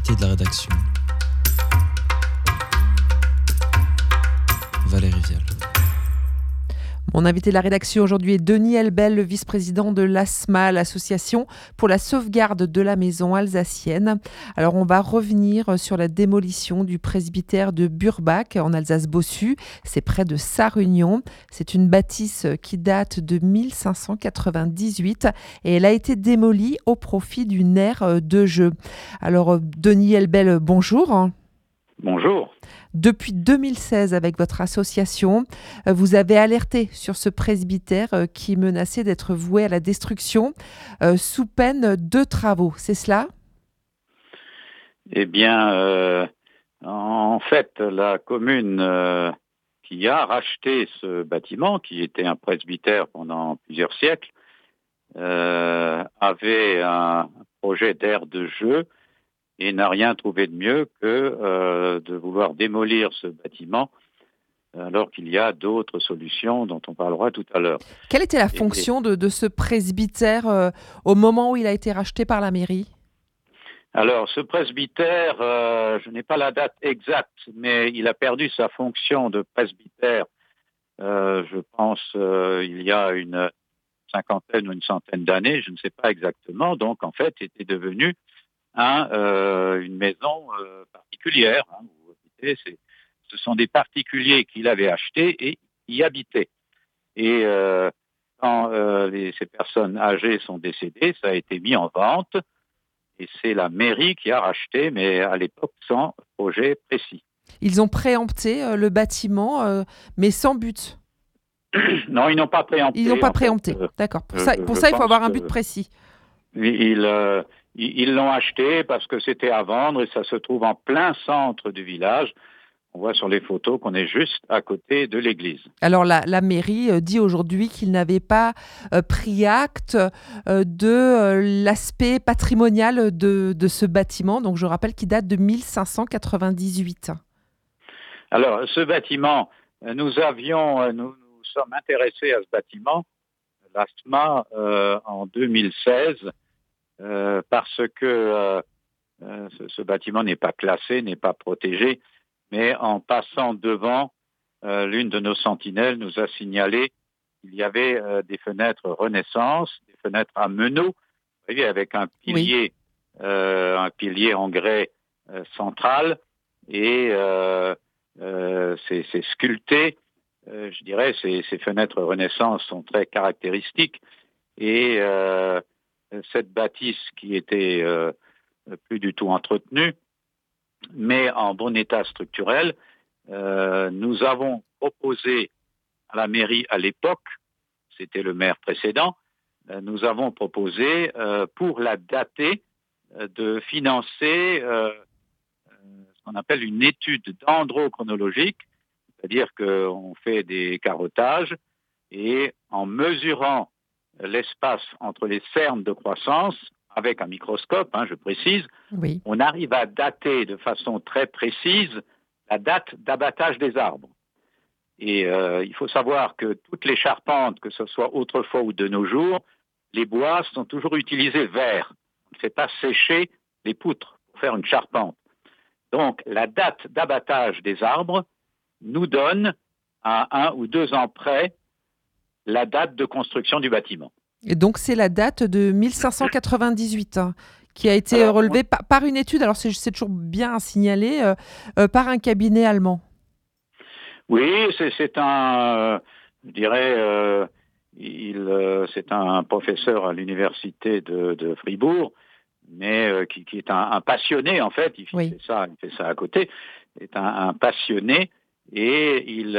L'invité de la rédaction, Valérie Vial. Mon invité de la rédaction aujourd'hui est Denis Elbel, le vice-président de l'ASMA, l'association pour la sauvegarde de la maison alsacienne. Alors on va revenir sur la démolition du presbytère de Burbach en Alsace-Bossu. C'est près de Sarre-Union. C'est une bâtisse qui date de 1598 et elle a été démolie au profit d'une aire de jeu. Alors Denis Elbel, bonjour. Bonjour. Depuis 2016, avec votre association, vous avez alerté sur ce presbytère qui menaçait d'être voué à la destruction sous peine de travaux. C'est cela ? Eh bien, en fait, la commune qui a racheté ce bâtiment, qui était un presbytère pendant plusieurs siècles, avait un projet d'aire de jeu et n'a rien trouvé de mieux que de vouloir démolir ce bâtiment alors qu'il y a d'autres solutions dont on parlera tout à l'heure. Quelle était la fonction de ce presbytère au moment où il a été racheté par la mairie ? Alors, ce presbytère, je n'ai pas la date exacte, mais il a perdu sa fonction de presbytère, je pense, il y a une cinquantaine ou une centaine d'années, je ne sais pas exactement. Donc, en fait, était devenu une maison particulière. Vous voyez, ce sont des particuliers qui l'avaient acheté et y habitaient. Et quand ces personnes âgées sont décédées, ça a été mis en vente et c'est la mairie qui a racheté, mais à l'époque sans projet précis. Ils ont préempté le bâtiment, mais sans but. Non, ils n'ont pas préempté. Ils n'ont pas préempté, d'accord. Pour ça, il faut avoir un but précis. Ils l'ont acheté parce que c'était à vendre et ça se trouve en plein centre du village. On voit sur les photos qu'on est juste à côté de l'église. Alors la mairie dit aujourd'hui qu'il n'avait pas pris acte de l'aspect patrimonial de ce bâtiment. Donc je rappelle qu'il date de 1598. Alors ce bâtiment, nous sommes intéressés à ce bâtiment, l'ASMA, en 2016, parce que ce bâtiment n'est pas classé, n'est pas protégé. Mais en passant devant, l'une de nos sentinelles nous a signalé qu'il y avait des fenêtres Renaissance, des fenêtres à meneaux, vous voyez, avec un pilier en grès central, et c'est sculpté. Je dirais, ces fenêtres Renaissance sont très caractéristiques. Et cette bâtisse qui était plus du tout entretenue, mais en bon état structurel, nous avons proposé à la mairie à l'époque, c'était le maire précédent, nous avons proposé pour la dater de financer ce qu'on appelle une étude dendrochronologique, c'est-à-dire qu'on fait des carottages et en mesurant l'espace entre les cernes de croissance, avec un microscope, je précise, oui, on arrive à dater de façon très précise la date d'abattage des arbres. Et il faut savoir que toutes les charpentes, que ce soit autrefois ou de nos jours, les bois sont toujours utilisés verts. On ne fait pas sécher les poutres pour faire une charpente. Donc la date d'abattage des arbres nous donne à 1 ou 2 ans près la date de construction du bâtiment. Et donc c'est la date de 1598 qui a été relevée par une étude, alors c'est toujours bien à signaler, par un cabinet allemand. Oui, c'est un, je dirais, c'est un professeur à l'université de Fribourg, mais qui est un passionné en fait. Il fait ça à côté. C'est un passionné et il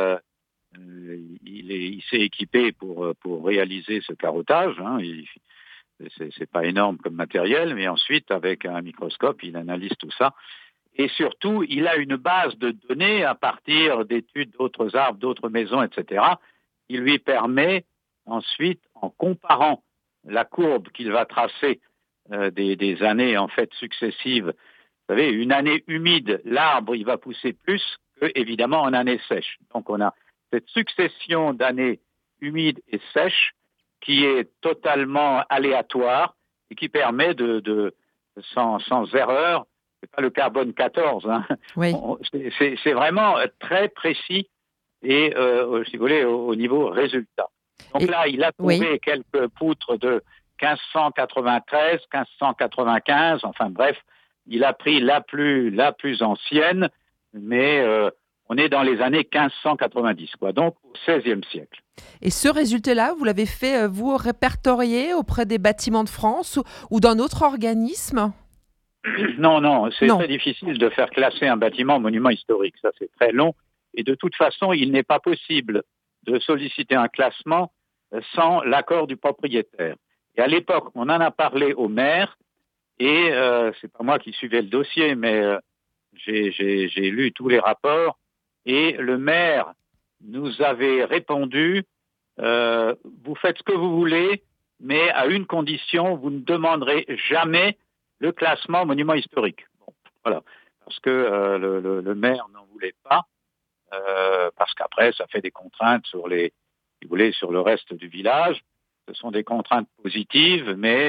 s'est équipé pour réaliser ce carottage. C'est pas énorme comme matériel, mais ensuite avec un microscope, il analyse tout ça. Et surtout, il a une base de données à partir d'études d'autres arbres, d'autres maisons, etc. Il lui permet ensuite, en comparant la courbe qu'il va tracer des années en fait successives, vous savez, une année humide, l'arbre il va pousser plus que évidemment en année sèche. Donc on a cette succession d'années humides et sèches qui est totalement aléatoire et qui permet sans erreur c'est pas le carbone 14. Hein. Oui. C'est vraiment très précis et, si vous voulez, au niveau résultat. Donc Et, là, il a oui. trouvé quelques poutres de 1593, 1595, enfin bref, il a pris la plus ancienne, mais on est dans les années 1590, quoi, donc au XVIe siècle. Et ce résultat-là, vous l'avez fait, vous, répertorier auprès des Bâtiments de France ou d'un autre organisme? Non, non, c'est Non. très difficile de faire classer un bâtiment monument historique. Ça, c'est très long. Et de toute façon, il n'est pas possible de solliciter un classement sans l'accord du propriétaire. Et à l'époque, on en a parlé au maire, et c'est pas moi qui suivais le dossier, mais j'ai lu tous les rapports, et le maire nous avait répondu, vous faites ce que vous voulez, mais à une condition, vous ne demanderez jamais le classement monument historique. Bon, voilà, parce que le maire n'en voulait pas, parce qu'après, ça fait des contraintes sur si vous voulez, sur le reste du village. Ce sont des contraintes positives, mais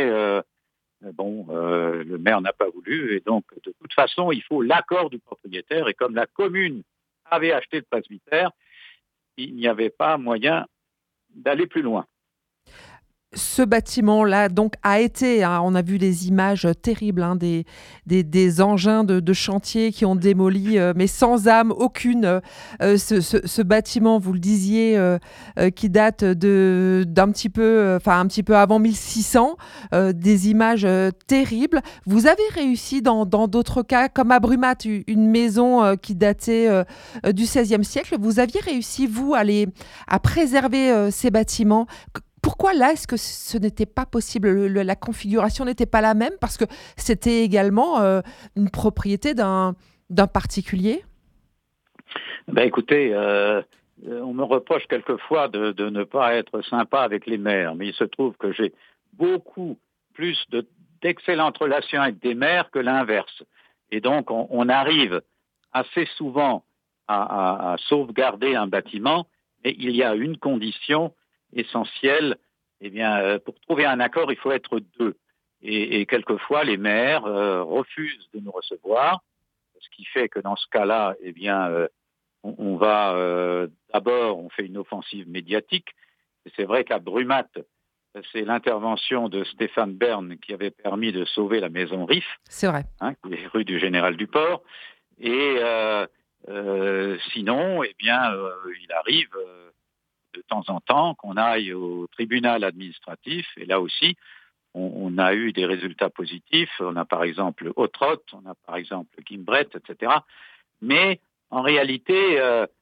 le maire n'a pas voulu, et donc de toute façon, il faut l'accord du propriétaire. Et comme la commune avait acheté le presbytère, il n'y avait pas moyen d'aller plus loin. Ce bâtiment-là, donc, a été, hein, on a vu des images terribles, hein, des engins de chantier qui ont démoli, mais sans âme aucune, ce bâtiment, vous le disiez, qui date d'un petit peu, enfin un petit peu avant 1600, des images terribles. Vous avez réussi dans d'autres cas, comme à Brumat, une maison qui datait du XVIe siècle, vous aviez réussi, vous, à préserver ces bâtiments. Pourquoi là, est-ce que ce n'était pas possible? La configuration n'était pas la même parce que c'était également une propriété d'un particulier? Ben écoutez, on me reproche quelquefois de ne pas être sympa avec les maires, mais il se trouve que j'ai beaucoup plus d'excellentes relations avec des maires que l'inverse. Et donc, on arrive assez souvent à sauvegarder un bâtiment, mais il y a une condition essentielle. Eh bien, pour trouver un accord, il faut être deux. Et quelquefois, les maires refusent de nous recevoir, ce qui fait que dans ce cas-là, eh bien, on va d'abord, on fait une offensive médiatique. Et c'est vrai qu'à Brumat, c'est l'intervention de Stéphane Bern qui avait permis de sauver la maison Riff, C'est vrai. hein, qui est rue du Général Duport. Et sinon, eh bien, il arrive de temps en temps qu'on aille au tribunal administratif. Et là aussi, on a eu des résultats positifs. On a par exemple Autrot, on a par exemple Gimbret, etc. Mais en réalité,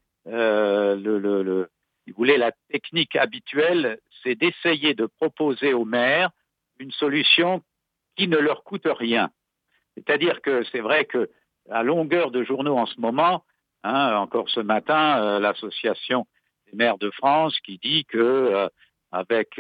si vous voulez, la technique habituelle, c'est d'essayer de proposer aux maires une solution qui ne leur coûte rien. C'est-à-dire que c'est vrai que à longueur de journaux en ce moment, hein, encore ce matin, l'association des maires de France qui dit que avec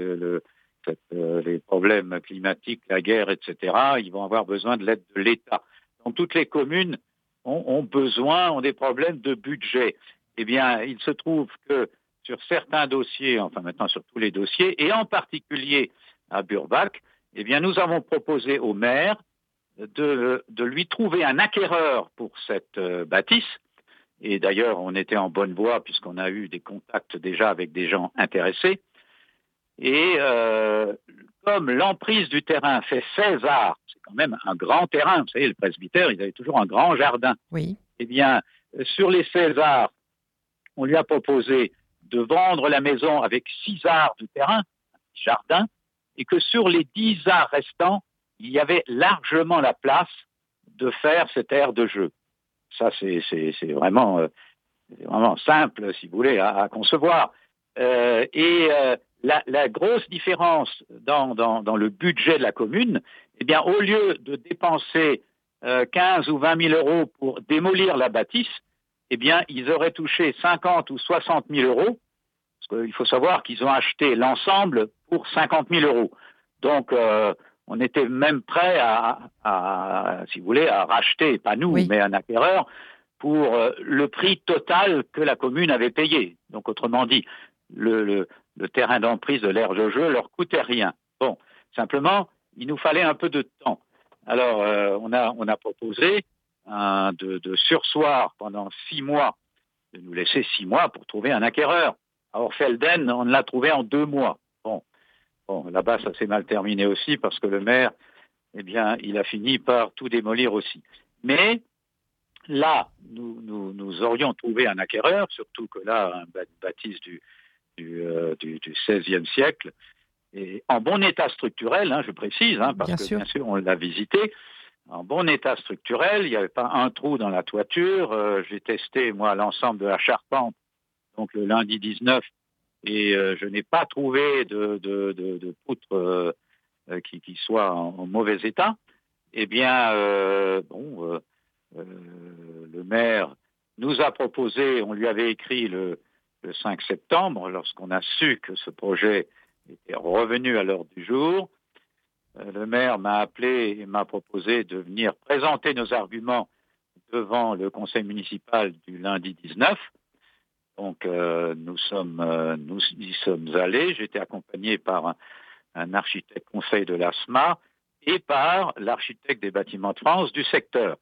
les problèmes climatiques, la guerre, etc., ils vont avoir besoin de l'aide de l'État. Donc toutes les communes ont des problèmes de budget. Eh bien, il se trouve que sur certains dossiers, enfin maintenant sur tous les dossiers, et en particulier à Burbach, eh bien, nous avons proposé au maire de lui trouver un acquéreur pour cette bâtisse. Et d'ailleurs, on était en bonne voie puisqu'on a eu des contacts déjà avec des gens intéressés. Et comme l'emprise du terrain fait 16 arts, c'est quand même un grand terrain. Vous savez, le presbytère, il avait toujours un grand jardin. Oui. Eh bien, sur les 16 arts, on lui a proposé de vendre la maison avec 6 arts de terrain, un petit jardin, et que sur les 10 arts restants, il y avait largement la place de faire cette aire de jeu. Ça, c'est vraiment simple, si vous voulez, à concevoir. La grosse différence dans le budget de la commune, eh bien, au lieu de dépenser 15 ou 20 000 euros pour démolir la bâtisse, eh bien, ils auraient touché 50 ou 60 000 euros, parce qu'il faut savoir qu'ils ont acheté l'ensemble pour 50 000 euros. Donc, on était même prêt si vous voulez, à racheter, pas nous, Oui. mais un acquéreur, pour le prix total que la commune avait payé. Donc, autrement dit, le terrain d'emprise de l'aire de jeu leur coûtait rien. Bon, simplement, il nous fallait un peu de temps. Alors, on a proposé de surseoir pendant 6 mois, de nous laisser 6 mois pour trouver un acquéreur. À Orfelden, on l'a trouvé en 2 mois. Bon, là-bas, ça s'est mal terminé aussi parce que le maire, eh bien, il a fini par tout démolir aussi. Mais là, nous aurions trouvé un acquéreur, surtout que là, une bâtisse du XVIe siècle, et en bon état structurel, je précise, parce Bien que sûr. bien sûr, on l'a visité, en bon état structurel, il n'y avait pas un trou dans la toiture. J'ai testé, moi, l'ensemble de la charpente, donc le lundi 19, et je n'ai pas trouvé de poutre qui soit en mauvais état. Eh bien, le maire nous a proposé, on lui avait écrit le 5 septembre, lorsqu'on a su que ce projet était revenu à l'ordre du jour. Le maire m'a appelé et m'a proposé de venir présenter nos arguments devant le conseil municipal du lundi 19. Donc, nous y sommes allés. J'étais accompagné par un architecte conseil de l'ASMA et par l'architecte des bâtiments de France du secteur.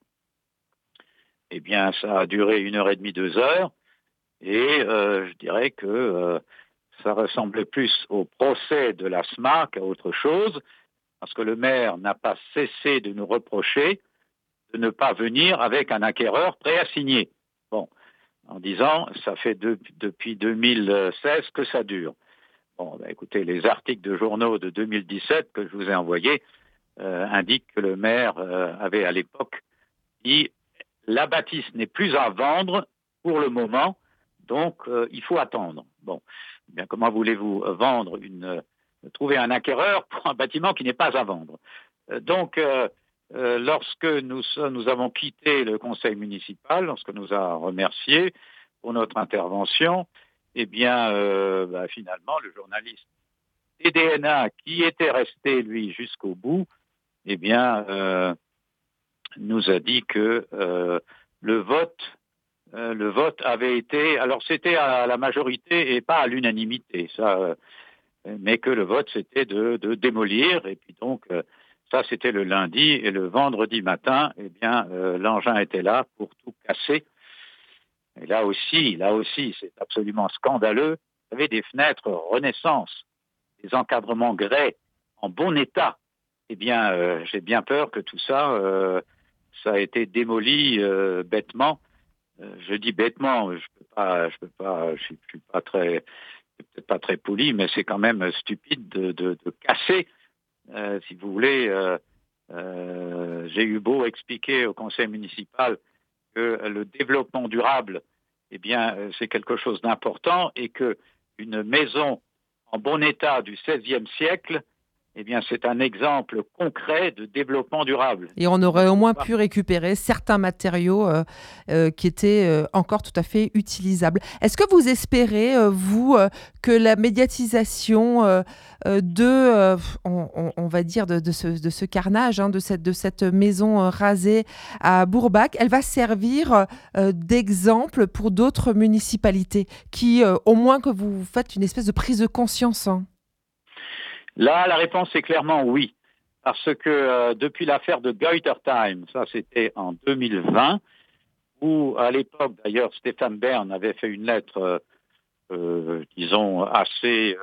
Eh bien, ça a duré 1h30, 2 heures, et je dirais que ça ressemblait plus au procès de l'ASMA qu'à autre chose, parce que le maire n'a pas cessé de nous reprocher de ne pas venir avec un acquéreur prêt à signer. Bon, en disant, ça fait depuis 2016 que ça dure. Bon, écoutez, les articles de journaux de 2017 que je vous ai envoyés indiquent que le maire avait à l'époque dit la bâtisse n'est plus à vendre pour le moment, donc il faut attendre. Bon, eh bien comment voulez-vous trouver un acquéreur pour un bâtiment qui n'est pas à vendre? Donc, lorsque nous avons quitté le conseil municipal, lorsque nous a remerciés pour notre intervention, eh bien, finalement, le journaliste TDNA, qui était resté, lui, jusqu'au bout, eh bien, nous a dit que le vote avait été, alors c'était à la majorité et pas à l'unanimité, ça, mais que le vote c'était de démolir, et puis donc ça c'était le lundi, et le vendredi matin, eh bien l'engin était là pour tout casser. Et là aussi, c'est absolument scandaleux. Vous avez des fenêtres Renaissance, des encadrements grès en bon état. Eh bien, j'ai bien peur que tout ça, ça a été démoli bêtement. Je dis bêtement, je suis pas très, peut-être pas très poli, mais c'est quand même stupide de casser, si vous voulez. J'ai eu beau expliquer au conseil municipal que le développement durable, eh bien, c'est quelque chose d'important, et que une maison en bon état du XVIe siècle, eh bien, c'est un exemple concret de développement durable. Et on aurait au moins pu récupérer certains matériaux qui étaient encore tout à fait utilisables. Est-ce que vous espérez, vous, que la médiatisation on va dire, de ce carnage, de cette maison rasée à Bourbach, elle va servir d'exemple pour d'autres municipalités qui, au moins que vous faites une espèce de prise de conscience? Là, la réponse est clairement oui. Parce que depuis l'affaire de Goitertime, ça c'était en 2020, où à l'époque d'ailleurs Stéphane Bern avait fait une lettre, disons, assez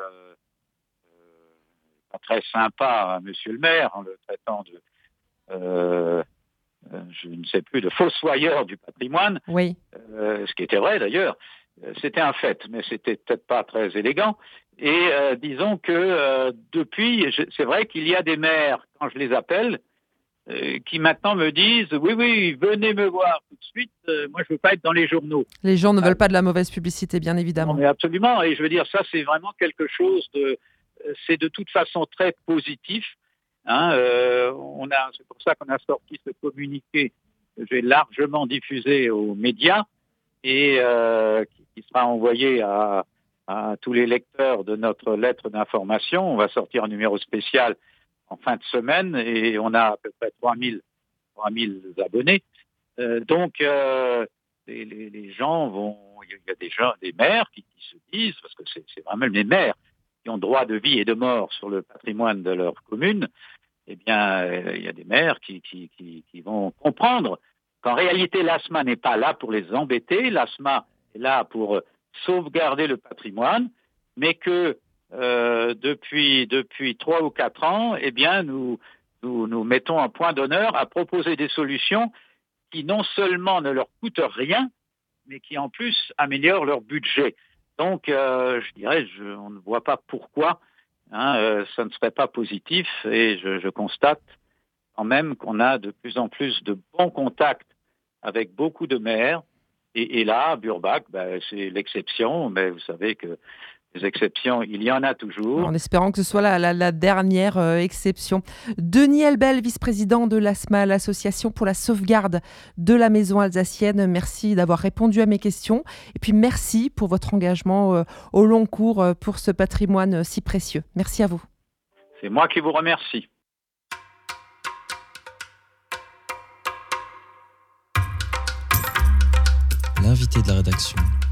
pas très sympa à Monsieur le maire, en le traitant je ne sais plus, de fossoyeur du patrimoine, Oui. ce qui était vrai d'ailleurs. C'était un fait, mais c'était peut-être pas très élégant. Et disons que depuis, c'est vrai qu'il y a des maires, quand je les appelle, qui maintenant me disent oui, venez me voir tout de suite, moi je veux pas être dans les journaux. Les gens ne veulent pas de la mauvaise publicité, bien évidemment. Non, mais absolument, et je veux dire, ça c'est vraiment quelque chose c'est de toute façon très positif. C'est pour ça qu'on a sorti ce communiqué que j'ai largement diffusé aux médias, et qui sera envoyé à tous les lecteurs de notre lettre d'information. On va sortir un numéro spécial en fin de semaine, et on a à peu près 3000 abonnés. Donc, les gens vont... Il y a des maires qui se disent, parce que c'est vraiment les maires qui ont droit de vie et de mort sur le patrimoine de leur commune, eh bien, il y a des maires qui vont comprendre qu'en réalité, l'ASMA n'est pas là pour les embêter, l'ASMA est là pour sauvegarder le patrimoine, mais que depuis 3 ou 4 ans, eh bien, nous mettons un point d'honneur à proposer des solutions qui non seulement ne leur coûtent rien, mais qui en plus améliorent leur budget. Donc, je dirais, on ne voit pas pourquoi ça ne serait pas positif, et je constate quand même qu'on a de plus en plus de bons contacts avec beaucoup de maires. Et là, Burbach, c'est l'exception, mais vous savez que les exceptions, il y en a toujours. En espérant que ce soit la dernière exception. Denis Elbel, vice-président de l'ASMA, l'Association pour la sauvegarde de la maison alsacienne. Merci d'avoir répondu à mes questions. Et puis merci pour votre engagement au long cours pour ce patrimoine si précieux. Merci à vous. C'est moi qui vous remercie. L'invité de la rédaction.